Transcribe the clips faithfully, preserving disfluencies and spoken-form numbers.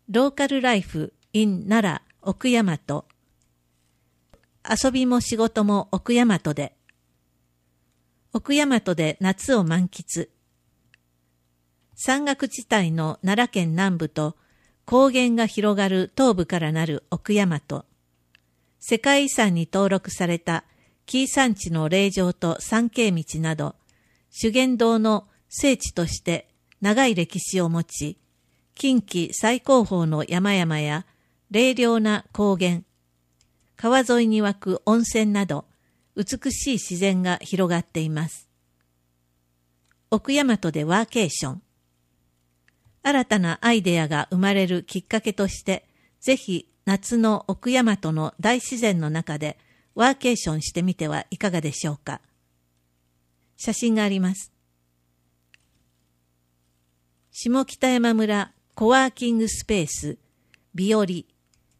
ローカルライフ in 奈良奥大和。遊びも仕事も奥大和で。奥大和で夏を満喫。山岳地帯の奈良県南部と高原が広がる東部からなる奥大和。世界遺産に登録された紀伊山地の霊場と参詣道など、修験道の聖地として長い歴史を持ち、近畿最高峰の山々や冷涼な高原、川沿いに湧く温泉など、美しい自然が広がっています。奥大和でワーケーション。新たなアイデアが生まれるきっかけとして、ぜひ夏の奥大和の大自然の中でワーケーションしてみてはいかがでしょうか。写真があります。下北山村コワーキングスペースビオリ。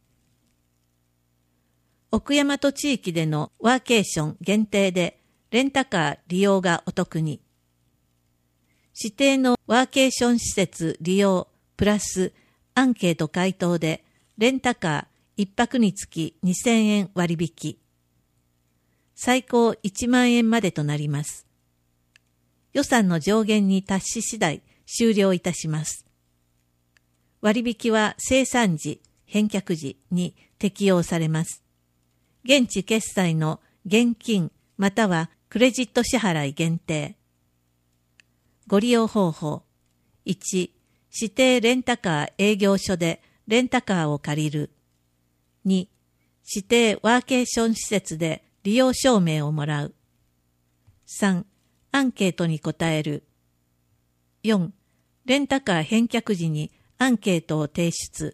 奥大和地域でのワーケーション限定でレンタカー利用がお得に。指定のワーケーション施設利用プラスアンケート回答でレンタカーいっぱくにつきにせんえん割引。最高いちまんえんまでとなります。予算の上限に達し次第終了いたします。割引は生産時、返却時に適用されます。現地決済の現金またはクレジット支払い限定。ご利用方法。いち、指定レンタカー営業所でレンタカーを借りる。に、指定ワーケーション施設で利用証明をもらう。さん、アンケートに答える。よん、レンタカー返却時にアンケートを提出。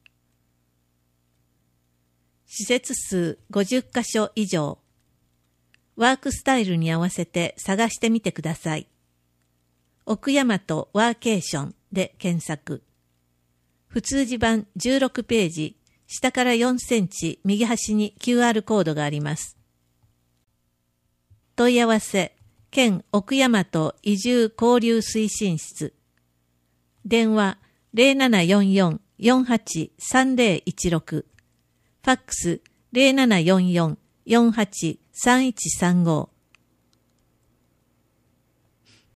施設数ごじゅっかしょ以上。ワークスタイルに合わせて探してみてください。奥大和ワーケーションで検索。普通字版じゅうろくページ、下からよんセンチ右端に キューアール コードがあります。問い合わせ、県奥大和移住交流推進室。電話 ゼロななよんよん よんはち さんゼロいちろく。ファックス ゼロななよんよん よんはち さんいちさんご。